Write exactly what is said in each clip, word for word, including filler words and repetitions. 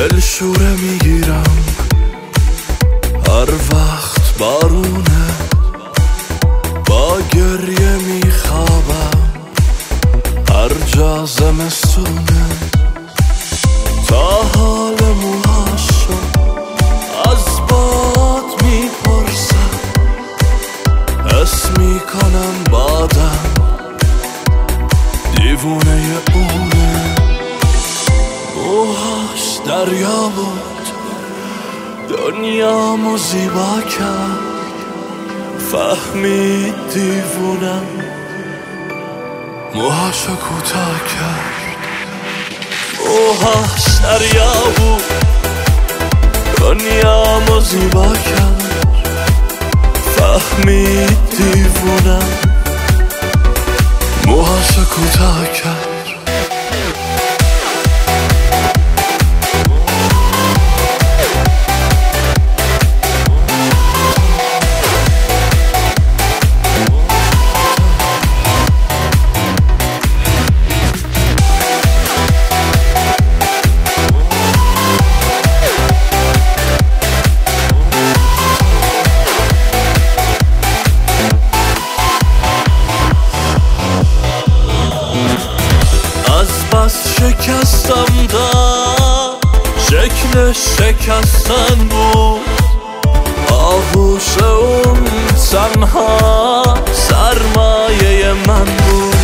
دلشوره میگیرم هر وقت بارونه، با گریه میخوابم هر جا زمستونه. تا حال موهاشو از باد میپرسم، حس میکنم بادم دیوونه اونه. موهاش دریا بود دنیامو زیبا کرد، فهمید دیوونم موهاشو کوتاه کرد. موهاش دریا بود دنیامو زیبا کرد، فهمید دیوونم موهاشو کوتاه کرد. شکستم دا شکل شکستن بود، آغوش اون تنها سرمایه من بود.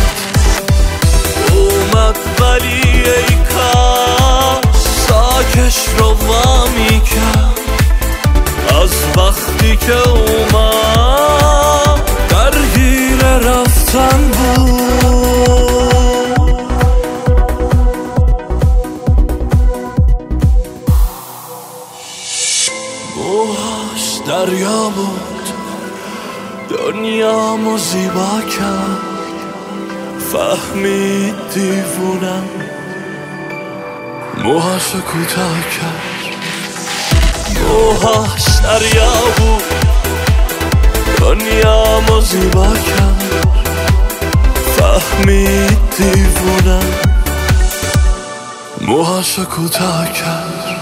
اومد ولی ای کاش ساکش رو وامی کرد، از وقتی که اومد درگیر رفتن بود. موهاش دریا بود دنیامو زیبا کرد، فهمید دیوونم موهاشو کوتاه کرد. موهاش دریا بود دنیامو زیبا کرد، فهمید دیوونم موهاشو کوتاه کرد.